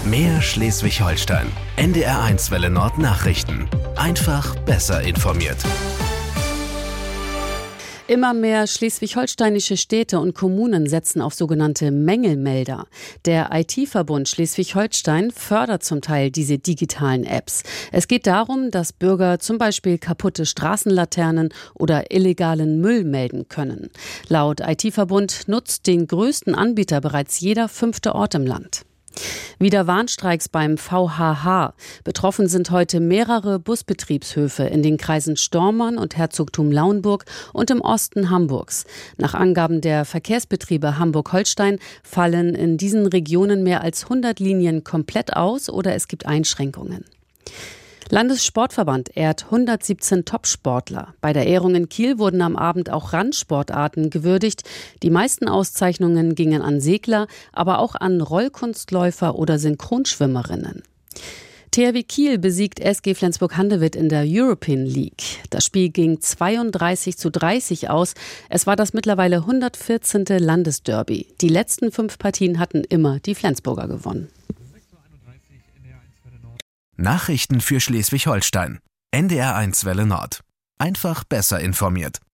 Mehr Schleswig-Holstein. NDR1 Welle Nord Nachrichten. Einfach besser informiert. Immer mehr schleswig-holsteinische Städte und Kommunen setzen auf sogenannte Mängelmelder. Der IT-Verbund Schleswig-Holstein fördert zum Teil diese digitalen Apps. Es geht darum, dass Bürger zum Beispiel kaputte Straßenlaternen oder illegalen Müll melden können. Laut IT-Verbund nutzt den größten Anbieter bereits jeder 5. Ort im Land. Wieder Warnstreiks beim VHH. Betroffen sind heute mehrere Busbetriebshöfe in den Kreisen Stormarn und Herzogtum Lauenburg und im Osten Hamburgs. Nach Angaben der Verkehrsbetriebe Hamburg-Holstein fallen in diesen Regionen mehr als 100 Linien komplett aus oder es gibt Einschränkungen. Landessportverband ehrt 117 Topsportler. Bei der Ehrung in Kiel wurden am Abend auch Randsportarten gewürdigt. Die meisten Auszeichnungen gingen an Segler, aber auch an Rollkunstläufer oder Synchronschwimmerinnen. THW Kiel besiegt SG Flensburg-Handewitt in der European League. Das Spiel ging 32:30 aus. Es war das mittlerweile 114. Landesderby. Die letzten 5 Partien hatten immer die Flensburger gewonnen. Nachrichten für Schleswig-Holstein. NDR1 Welle Nord. Einfach besser informiert.